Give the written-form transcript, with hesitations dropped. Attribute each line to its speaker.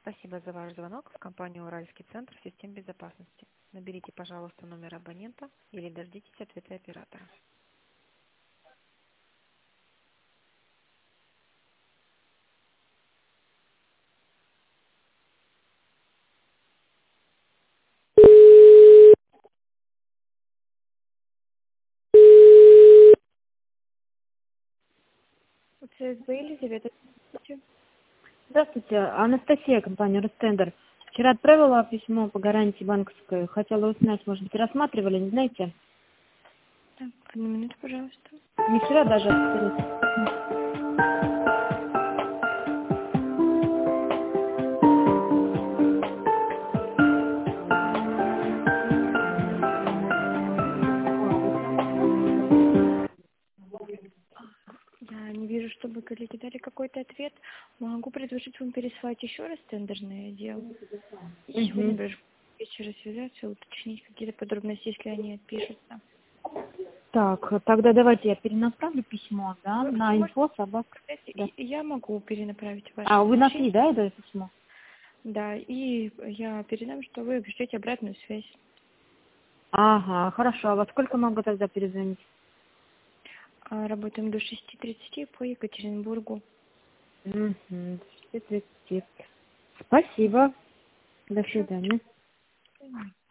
Speaker 1: Спасибо за ваш звонок в компанию «Уральский центр систем безопасности». Наберите, пожалуйста, номер абонента или дождитесь ответа оператора. ЦСБ Елизавета.
Speaker 2: Здравствуйте, Анастасия, компания «Ростендер». Вчера отправила письмо по гарантии банковской. Хотела узнать, может быть, рассматривали, не знаете?
Speaker 1: Так, одну минуту, пожалуйста.
Speaker 2: Не вчера даже, а
Speaker 1: Я не вижу, чтобы коллеги дали какой-то ответ. Могу предложить вам переслать еще раз тендерное дело. И сегодня
Speaker 2: Угу.
Speaker 1: даже вечера связаться, уточнить какие-то подробности, если они отпишутся.
Speaker 2: Так, тогда давайте я перенаправлю письмо, да,
Speaker 1: Вы
Speaker 2: на
Speaker 1: можете
Speaker 2: инфо собак.
Speaker 1: сказать,
Speaker 2: Да.
Speaker 1: и я могу перенаправить ваше
Speaker 2: А, вы
Speaker 1: сообщение.
Speaker 2: нашли, да, это письмо?
Speaker 1: Да, и я передам, что вы ждете обратную связь.
Speaker 2: Ага, хорошо. А во сколько могу тогда перезвонить?
Speaker 1: Работаем до 6:30 по Екатеринбургу.
Speaker 2: Угу. 6:30. Спасибо. До
Speaker 1: Хорошо.
Speaker 2: свидания.